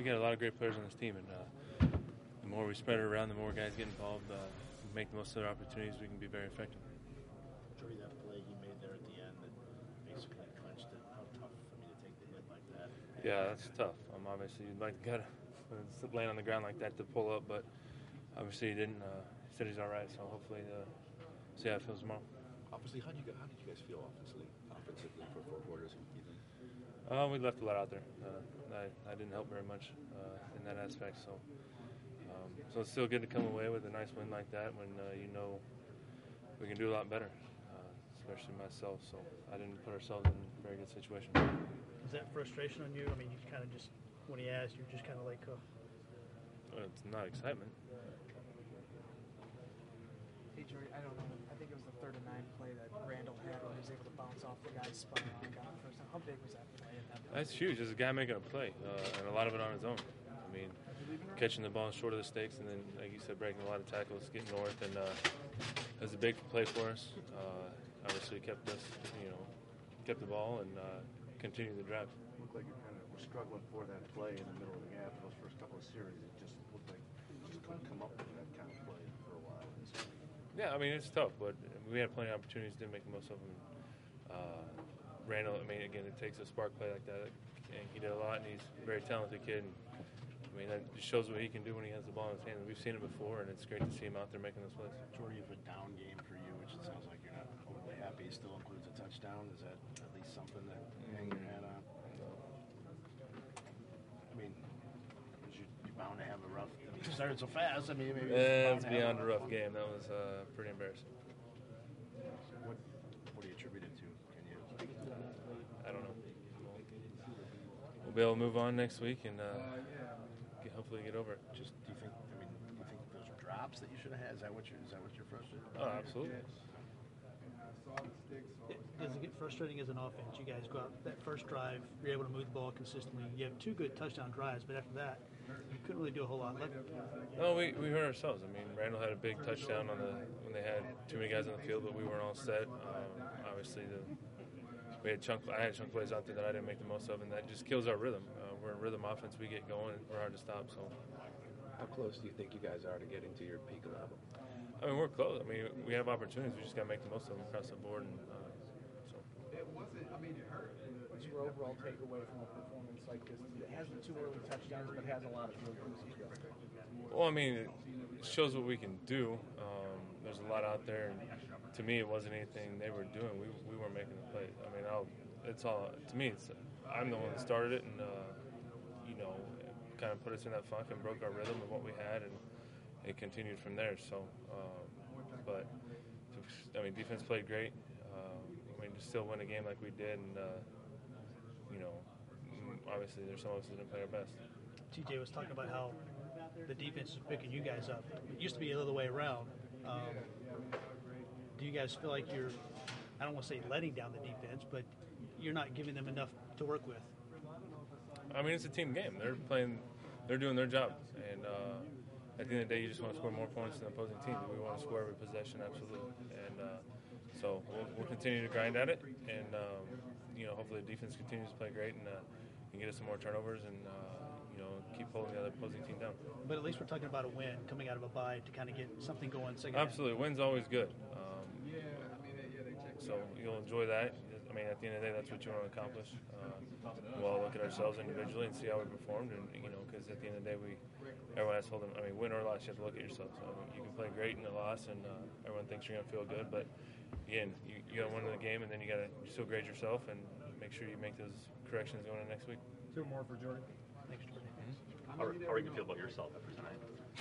we got a lot of great players on this team, and the more we spread it around, the more guys get involved, make the most of their opportunities, we can be very effective. Jordy, that play he made there at the end that basically clinched it. How tough for me to take the hit like that? Yeah, that's tough. Obviously, you'd like to get laying on the ground like that to pull up, but obviously he didn't. He said he's all right, so hopefully see how it feels tomorrow. Obviously, how did you guys feel offensively for 4 quarters? We left a lot out there. I didn't help very much in that aspect, so it's still good to come away with a nice win like that when you know we can do a lot better, especially myself. So I didn't put ourselves in a very good situation. Is that frustration on you? I mean, you kind of just, when he asked, you're just kind of like, Well, it's not excitement. Hey, Jordy, I don't know. I think it was the 3rd and 9 play that Randall had when he was able to bounce off the guy's spun around and got the first time. How big was that play at that point? That's huge. There's a guy making a play, and a lot of it on his own. I mean, catching the ball short of the stakes, and then, like you said, breaking a lot of tackles, getting north, and it was a big play for us. Obviously, kept us, kept the ball and continued the drive. It looked like you kind of were struggling for that play in the middle of the gap. Those first couple of series, it just looked like you just couldn't come up with that kind of play for a while. Yeah, I mean, it's tough, but we had plenty of opportunities, didn't make the most of them. Randall, I mean, again, it takes a spark play like that, and he did a lot, and he's a very talented kid. And, I mean, that just shows what he can do when he has the ball in his hand. We've seen it before, and it's great to see him out there making those plays. Jordy, if a down game for you, which it sounds like you're not overly happy, still includes a touchdown. Is that at least something that you hang your hat on? I mean, you're bound to have a rough. I mean, you started so fast. I mean, maybe it's beyond a rough game. That was pretty embarrassing. What do you attribute it to? Can you? I don't know. We'll be able to move on next week and hopefully get over it. Do you think those are drops that you should have had? Is that what you're frustrated about? Oh, absolutely. does it get frustrating as an offense? You guys go out that first drive, you're able to move the ball consistently. You have 2 good touchdown drives, but after that, you couldn't really do a whole lot. No, we hurt ourselves. I mean, Randall had a big touchdown when they had too many guys on the field, but we weren't all set. Obviously, I had chunk plays out there that I didn't make the most of, and that just kills our rhythm. We're a rhythm offense. We get going, we're hard to stop. So, how close do you think you guys are to getting to your peak level? I mean, we're close. I mean, we have opportunities. We just got to make the most of them across the board. And What's your overall takeaway from a performance like this? It hasn't 2 early touchdowns, but has a lot of field goals. Well, I mean, it shows what we can do. There's a lot out there, and to me, it wasn't anything they were doing. We weren't making the play. I mean, it's all to me. I'm the one that started it, and kind of put us in that funk and broke our rhythm of what we had, and it continued from there. So, but I mean, defense played great. I mean, to still win a game like we did, and obviously there's some of us that didn't play our best. TJ was talking about how the defense is picking you guys up. It used to be the other way around. Do you guys feel like you're, I don't want to say letting down the defense, but you're not giving them enough to work with? I mean, it's a team game. They're doing their job, and at the end of the day, you just want to score more points than the opposing team. We want to score every possession, absolutely. And so we'll continue to grind at it, and hopefully the defense continues to play great and get us some more turnovers and keep holding the other opposing team down. But at least we're talking about a win coming out of a bye to kind of get something going. Absolutely, win's always good. So you'll enjoy that. I mean, at the end of the day, that's what you want to accomplish. We'll all look at ourselves individually and see how we performed, and because at the end of the day, everyone has to hold them. I mean, win or loss, you have to look at yourself. So you can play great in the loss, and everyone thinks you're going to feel good, but again, you got to win the game, and then you got to still grade yourself and make sure you make those corrections going in next week. 2 more for Jordan. Thanks, Jordan. How are you going to feel about yourself after tonight?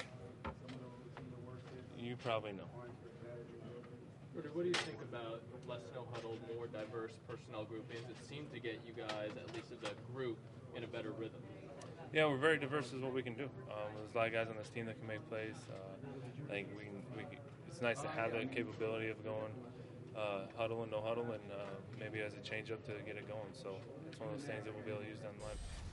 You probably know. What do you think about less no huddle, more diverse personnel groupings? It seemed to get you guys, at least as a group, in a better rhythm. Yeah, we're very diverse is what we can do. There's a lot of guys on this team that can make plays. I think it's nice to have that capability of going huddle and no huddle, and maybe as a change-up to get it going. So it's one of those things that we'll be able to use down the line.